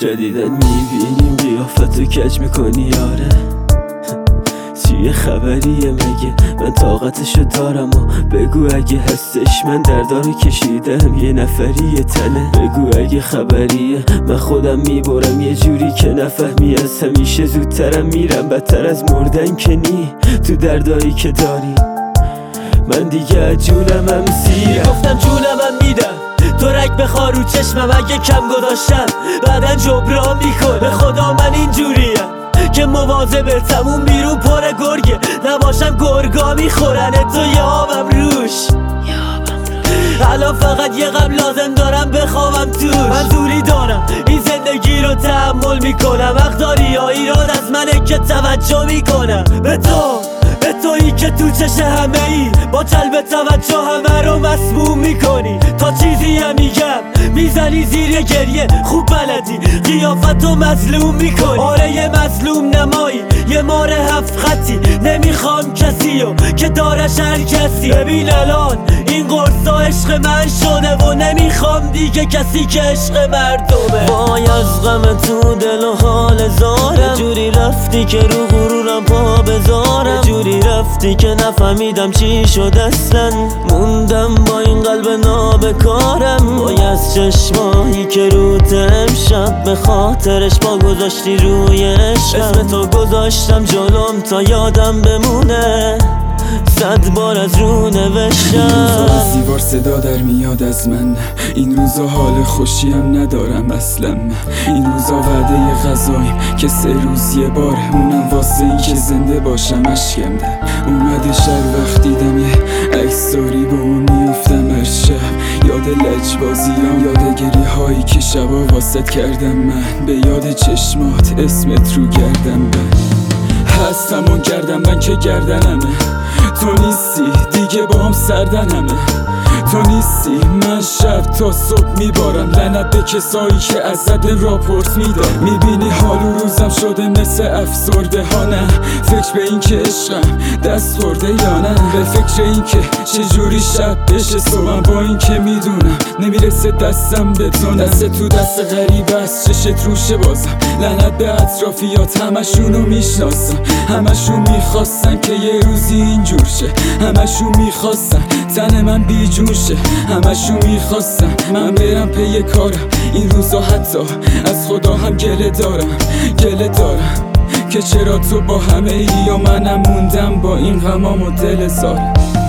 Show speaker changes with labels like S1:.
S1: جدیدن میبینیم قیافتو کج میکنی یاره چیه خبریه مگه؟ من طاقتشو دارم و بگو اگه هستش من دردارو کشیدم یه نفریه تنه بگو اگه خبریه من خودم میبرم یه جوری که نفهمی از همیشه زودترم میرم بدتر از مردن که نی تو دردایی که داری من دیگه از جونمم سیرم
S2: گفتم جونمم میدم تو رگ بخواه رو چشمم اگه کم گذاشتم بعدن جبران میکن به خدا من اینجوریم که مواظب تموم بیرون پر گرگه نباشم گرگا میخورن تو یه آبم روش الان فقط یه غم لازم دارم بخوابم توش من دوری دارم این زندگی رو تحمل میکنم حق داری یا ایراد از منه که توجه میکنم به تویی که تو چش همه ای با جلب توجه همه رو مسموم میکنی تا چیزی هم میگم میزنی زیر یه گریه خوب بلدی قیافتو مظلوم میکنی آره یه مظلوم نمایی یه مار 7 خطی نمیخوام کسیو که دارش هر کسی ببین الان این قرصا عشق من شده و نمیخوام دیگه کسی که عشق مردمه وای از غم تو دل و حال زارم جوری رفتی که رو غرورم پا بذارم جوری رفتی که نفهمیدم چی شد اصلا موندم با این قلب نابکارم وای از چشمایی که روت امشب به خاطرش پا گذاشتی روی عشقم اسم تو گذاشتم جلوم تا یادم بمونه 100 بار از رو نوشتم
S3: این روزا از دیوار صدا در میاد از من این روزا حال خوشیم ندارم اصلا این روزا وعده غذاییم که 3 روز یه بار اونم واسه این که زنده باشم اشکم ده اومده شهر وقت دیدم یه عکساری با اون میفتم هر شب یاد لجبازیام یاد گریه هایی که شبا واسط کردم من به یاد چشمات اسمت رو گردم من هستم اون گردم من که گردنمه تو نیستی دیگه با هم سردنمه تو نیستی من شب تا صبح میبارم لعنت به کسایی که ازت راپورت میدن میبینی حال و روزم شده مثل افسرده ها نه فکر به این که عشقم دست خورده یا نه به فکر این که چجوری شب بشه صبحم با این که میدونم نمیرسه دستم به تو دست تو دست غریب است چشت روشه بازم لعنت به اطرافیات همشونو میشناسم همشون میخواستن که یه روزی اینجور شه همشون میخواستن تن من بیجون شه همشون میخواستن من برم پی کارم این روزا حتی از خدا هم گله دارم که چرا تو با همه ای یا منم موندم با این غمام و دل زارم